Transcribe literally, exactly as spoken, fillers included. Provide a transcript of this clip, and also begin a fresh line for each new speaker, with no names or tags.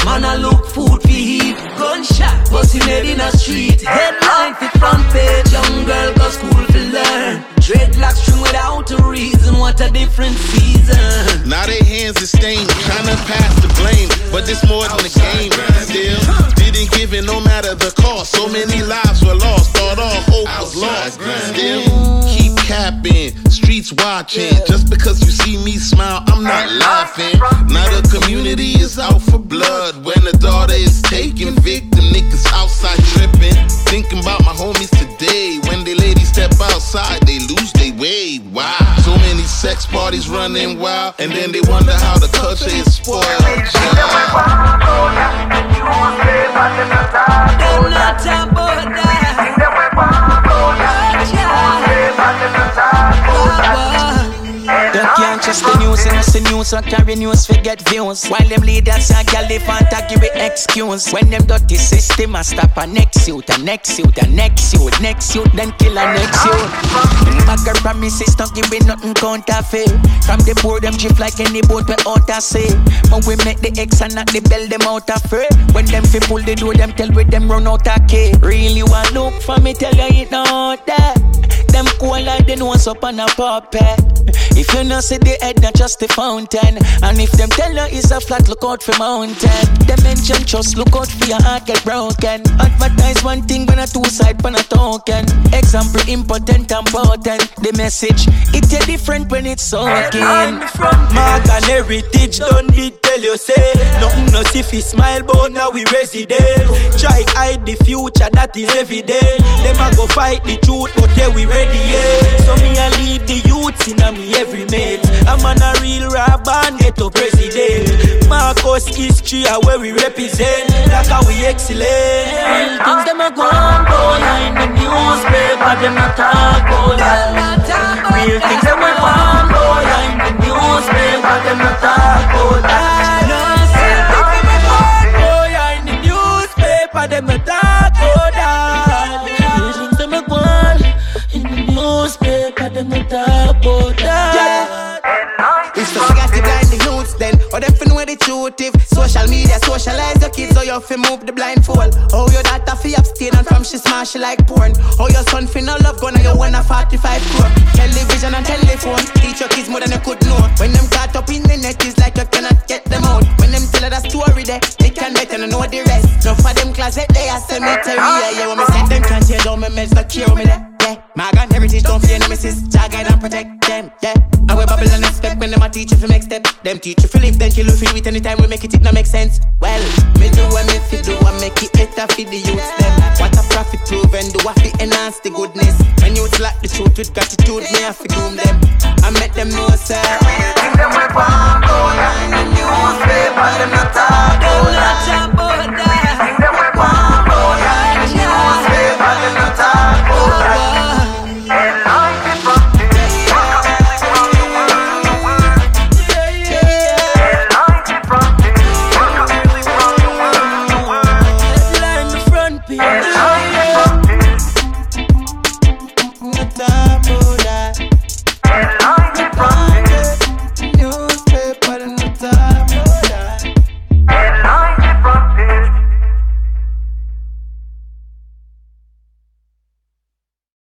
Man I look food for heat. Gunshot busting head in a street. Headline for front page. Young girl go school to learn. Dreadlocks string without a reason. What a different season.
Now their hands are stained, trying to pass the blame. But it's more than a game. Still, didn't give it no matter the cost. So many lives were lost. Thought all hope was lost. Still, keep capping, streets watching. Just because you see me smile, I'm not laughing. Now the community is out for blood. When the daughter is taken, victim niggas outside tripping. Thinking about my homies today. When they ladies step outside, they lose their way. Wow. So many sex parties running wild, and then they wonder how the culture is spoiled.
Them not talk about that.
You can't trust the news, and it's the news, so carry news, forget views. While them leaders and gal, they want to give it excuse. When them dirty system, I stop a next youth, a next youth, a next youth, next youth, then kill a next youth. Bagger promises, don't give it nothing counterfeit. From the poor, them drift like any boat we out to sea. But we make the X and not the bell, them out of free. When them fi pull the door, them tell with them run out of key. Really want look for me, tell you it not there. Them cool like the nose up on a puppet. If you not see the head, not just the fountain. And if them tell you it's a flat, look out for mountain. Them mention trust, look out for your heart get broken. Advertise one thing when a two side pan a token. Example important and potent. The message, it's a different when it's soaking.
Mark and heritage, don't need tell you say. Nothing no see fi smile, but now we resident. Try hide the future, that is evident. Them a go fight the truth, but yeah we ready, yeah. So me a lead the youths in a me every mate. I'm on a real rap and get to president. Marcus history are where we represent. Like how we excellent.
Real things them a go on, boy. In the newspaper, them not talk about that. Real things them a go on, boy. In the newspaper, them not talk about that.
Real things them a go on, boy. In the newspaper, them not talk about that.
Real things them a go on in the newspaper, them not talk about that.
It's the figures to blind the youths then, or them fin with the truth if social media socialize your kids, so you fi move the blindfold. How your daughter fi abstain and from she smash she like porn. How your son fi no love gun and you win a forty-five crore. Television and telephone, teach your kids more than you could know. When them caught up in the net, it's like you cannot get them out. When them tell her the story there, they can bet and know the rest. Now for them closet they a cemetery, yeah, yeah. When me set them can't tear down my meds, not care me there. Yeah, my gun heritage don't fear nemesis. Jah guide and protect them. Yeah, I will bubble and expect when them a teach you fi make step. Them teach you fi live, then kill you fi with anytime we make it. It no make sense. Well, me do what me fi do, I make it better fi the youths them. What a profit prove and do I fi enhance the goodness. When youths lack the truth with gratitude, me I fi groom them. I make them know sir.